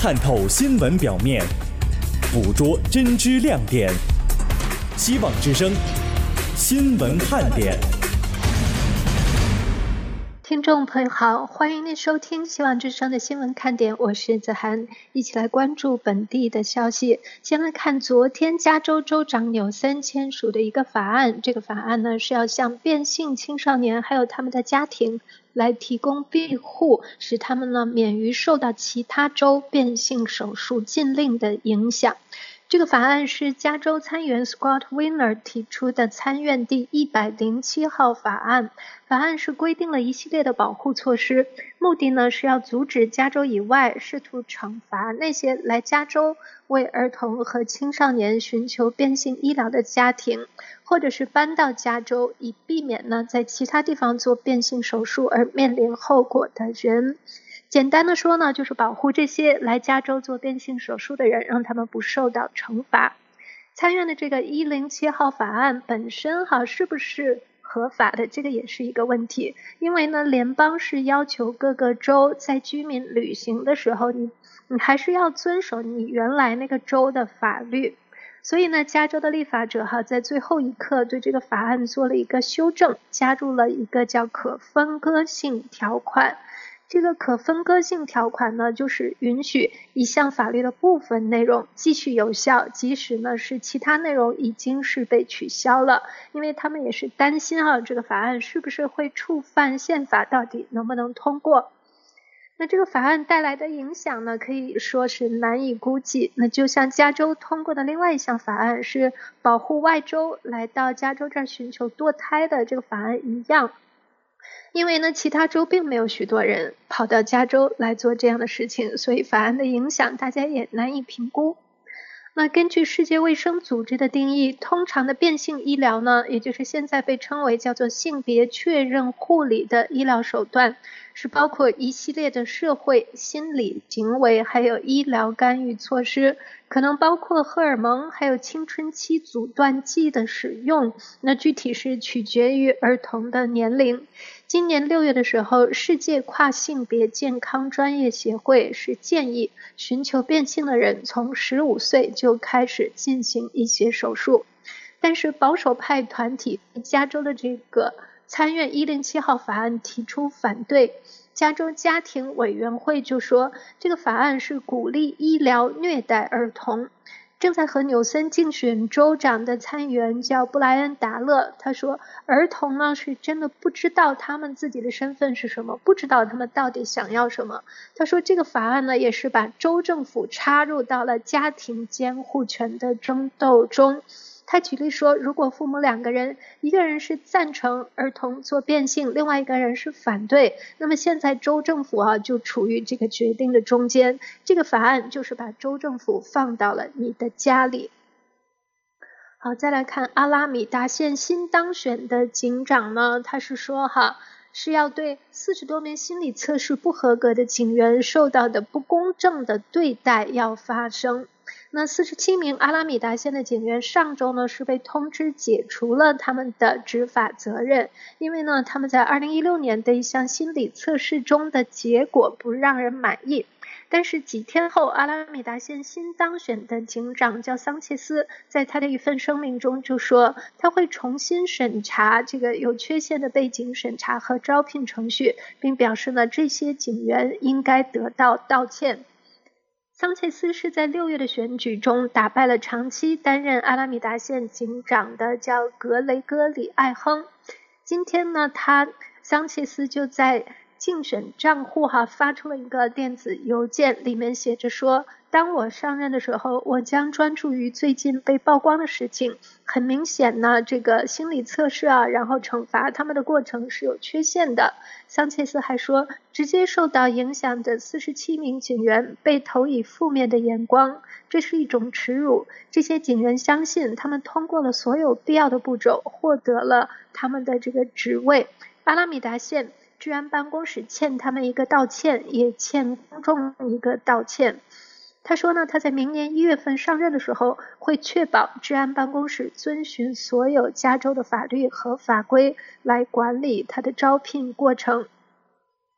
探透新闻表面，捕捉真知亮点。希望之声新闻看点。 听众朋友好，欢迎您收听希望之声的新闻看点，我是子涵，一起来关注本地的消息。先来看昨天加州州长纽森签署的一个法案，这个法案呢是要向变性青少年还有他们的家庭来提供庇护，使他们呢免于受到其他州变性手术禁令的影响。这个法案是加州参议员 Scott Wiener 提出的参院第107号法案。法案是规定了一系列的保护措施，目的呢是要阻止加州以外试图惩罚那些来加州为儿童和青少年寻求变性医疗的家庭，或者是搬到加州以避免呢在其他地方做变性手术而面临后果的人。简单的说呢，就是保护这些来加州做变性手术的人，让他们不受到惩罚。参院的这个107号法案本身是不是合法的，这个也是一个问题。因为呢，联邦是要求各个州在居民旅行的时候，你还是要遵守你原来那个州的法律。所以呢，加州的立法者在最后一刻对这个法案做了一个修正，加入了一个叫可分割性条款。这个可分割性条款呢，就是允许一项法律的部分内容继续有效，即使呢是其他内容已经是被取消了，因为他们也是担心这个法案是不是会触犯宪法，到底能不能通过。那这个法案带来的影响呢，可以说是难以估计。那就像加州通过的另外一项法案是保护外州来到加州这儿寻求堕胎的这个法案一样，因为呢，其他州并没有许多人跑到加州来做这样的事情，所以法案的影响大家也难以评估。那根据世界卫生组织的定义，通常的变性医疗呢，也就是现在被称为叫做性别确认护理的医疗手段，是包括一系列的社会、心理、行为还有医疗干预措施，可能包括荷尔蒙还有青春期阻断剂的使用，那具体是取决于儿童的年龄。今年6月的时候，世界跨性别健康专业协会是建议寻求变性的人从15岁就开始进行一些手术，但是保守派团体加州的这个参院107号法案提出反对。加州家庭委员会就说，这个法案是鼓励医疗虐待儿童。正在和纽森竞选州长的参议员叫布莱恩·达勒，他说儿童呢是真的不知道他们自己的身份是什么，不知道他们到底想要什么。他说这个法案呢也是把州政府插入到了家庭监护权的争斗中。他举例说，如果父母2个人，一个人是赞成儿童做变性，另外一个人是反对，那么现在州政府就处于这个决定的中间。这个法案就是把州政府放到了你的家里。好，再来看阿拉米达县新当选的警长呢，他是说是要对40多名心理测试不合格的警员受到的不公正的对待要发生。那47名阿拉米达县的警员上周呢是被通知解除了他们的执法责任，因为呢他们在2016年的一项心理测试中的结果不让人满意。但是几天后，阿拉米达县新当选的警长叫桑切斯，在他的一份声明中就说，他会重新审查这个有缺陷的背景审查和招聘程序，并表示呢这些警员应该得到道歉。桑切斯是在6月的选举中打败了长期担任阿拉米达县警长的叫格雷戈里艾亨。今天呢桑切斯就在竞选账户发出了一个电子邮件，里面写着说，当我上任的时候，我将专注于最近被曝光的事情。很明显呢，这个心理测试然后惩罚他们的过程是有缺陷的。桑切斯还说，直接受到影响的47名警员被投以负面的眼光，这是一种耻辱。这些警员相信他们通过了所有必要的步骤，获得了他们的这个职位。阿拉米达县治安办公室欠他们一个道歉，也欠公众一个道歉。他说呢，他在明年1月份上任的时候，会确保治安办公室遵循所有加州的法律和法规来管理他的招聘过程。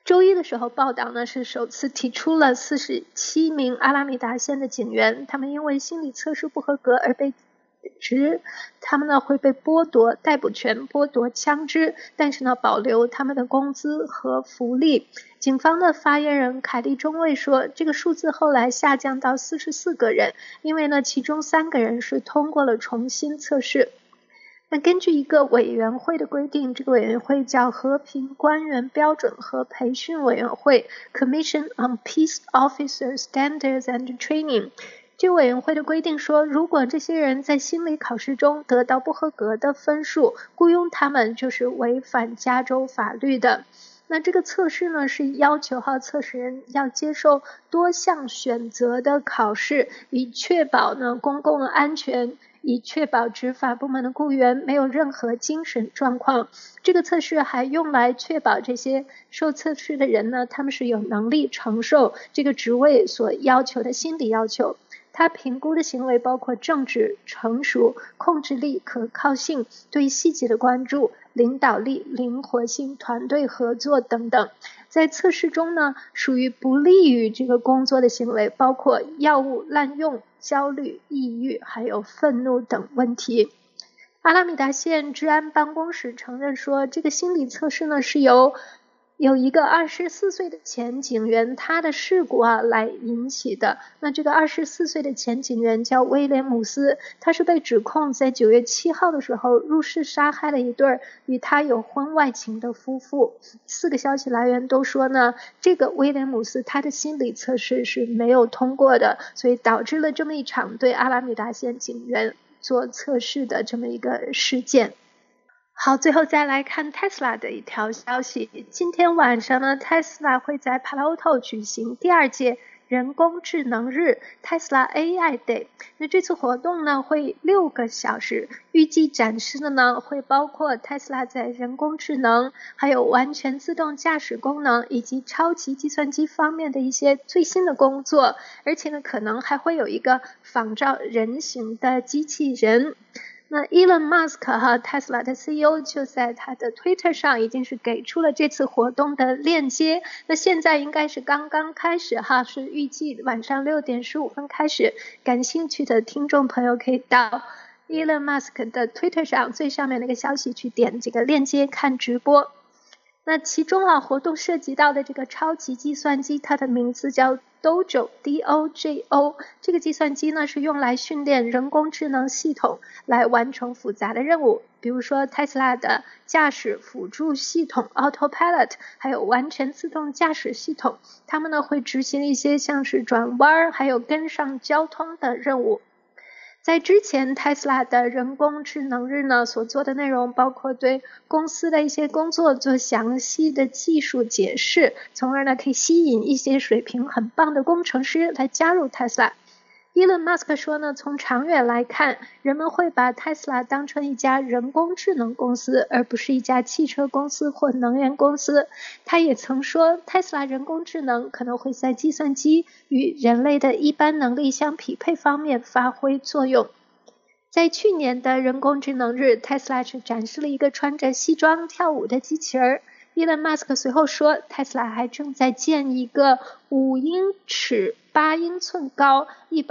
周一的时候报道呢是首次提出了47名阿拉米达县的警员，他们因为心理测试不合格而被指他们呢会被剥夺逮捕权、剥夺枪支，但是呢保留他们的工资和福利。警方的发言人凯利中尉说，这个数字后来下降到44个人，因为呢其中3个人是通过了重新测试。那根据一个委员会的规定，这个委员会叫和平官员标准和培训委员会 Commission on Peace Officer Standards and Training。这个委员会的规定说，如果这些人在心理考试中得到不合格的分数，雇佣他们就是违反加州法律的。那这个测试呢是要求测试人要接受多项选择的考试，以确保呢公共的安全，以确保执法部门的雇员没有任何精神状况。这个测试还用来确保这些受测试的人呢，他们是有能力承受这个职位所要求的心理要求。他评估的行为包括正直、成熟、控制力、可靠性、对细节的关注、领导力、灵活性、团队合作等等。在测试中呢，属于不利于这个工作的行为包括药物滥用、焦虑、抑郁还有愤怒等问题。阿拉米达县治安办公室承认说，这个心理测试呢是有一个24岁的前警员他的事故来引起的。那这个24岁的前警员叫威廉姆斯，他是被指控在9月7号的时候入室杀害了一对与他有婚外情的夫妇。4个消息来源都说呢，这个威廉姆斯他的心理测试是没有通过的，所以导致了这么一场对阿拉米达县警员做测试的这么一个事件。好，最后再来看 Tesla 的一条消息。今天晚上呢 Tesla 会在 Palo Alto 举行第2届人工智能日 Tesla AI Day。 那这次活动呢会6个小时，预计展示的呢会包括 Tesla 在人工智能还有完全自动驾驶功能以及超级计算机方面的一些最新的工作，而且呢可能还会有一个仿照人形的机器人。那 Elon Musk Tesla 的 CEO 就在他的 Twitter 上已经是给出了这次活动的链接，那现在应该是刚刚开始是预计晚上6点15分开始，感兴趣的听众朋友可以到 Elon Musk 的 Twitter 上最上面那个消息去点这个链接看直播。那其中活动涉及到的这个超级计算机，它的名字叫 Dojo D-O-J-O。 这个计算机呢是用来训练人工智能系统来完成复杂的任务，比如说 Tesla 的驾驶辅助系统 Autopilot 还有完全自动驾驶系统，他们呢会执行一些像是转弯还有跟上交通的任务。在之前 Tesla 的人工智能日呢所做的内容包括对公司的一些工作做详细的技术解释，从而呢可以吸引一些水平很棒的工程师来加入 Tesla。Elon Musk 说呢，从长远来看，人们会把 Tesla 当成一家人工智能公司，而不是一家汽车公司或能源公司。他也曾说 Tesla 人工智能可能会在计算机与人类的一般能力相匹配方面发挥作用。在去年的人工智能日 Tesla 是展示了一个穿着西装跳舞的机器人。Elon Musk 随后说 Tesla 还正在建一个5英尺8英寸高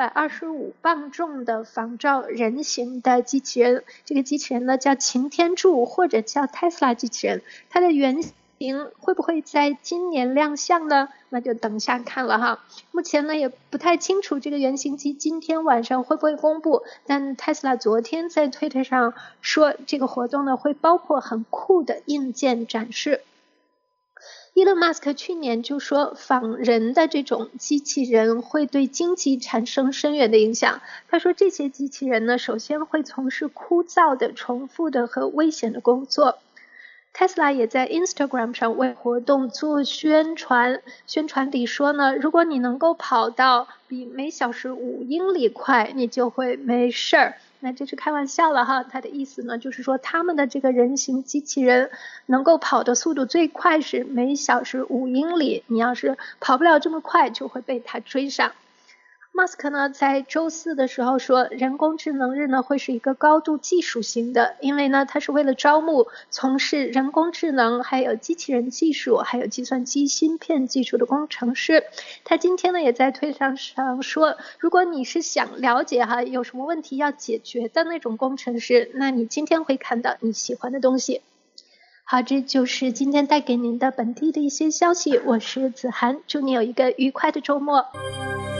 125磅重的仿照人形的机器人，这个机器人呢叫擎天柱或者叫 Tesla 机器人，它的原型会不会在今年亮相呢？那就等下看了目前呢也不太清楚这个原型机今天晚上会不会公布，但 Tesla 昨天在 Twitter 上说这个活动呢会包括很酷的硬件展示。Elon Musk 去年就说仿人的这种机器人会对经济产生深远的影响。他说这些机器人呢，首先会从事枯燥的、重复的和危险的工作。Tesla 也在 Instagram 上为活动做宣传里说呢，如果你能够跑到比每小时5英里快，你就会没事儿。那这是开玩笑了他的意思呢就是说他们的这个人形机器人能够跑的速度最快是每小时5英里，你要是跑不了这么快就会被他追上。 马斯克呢在周四的时候说，人工智能日呢会是一个高度技术型的，因为呢它是为了招募从事人工智能还有机器人技术还有计算机芯片技术的工程师。他今天呢也在推特上说，如果你是想了解有什么问题要解决的那种工程师，那你今天会看到你喜欢的东西。好，这就是今天带给您的本地的一些消息，我是子涵，祝你有一个愉快的周末。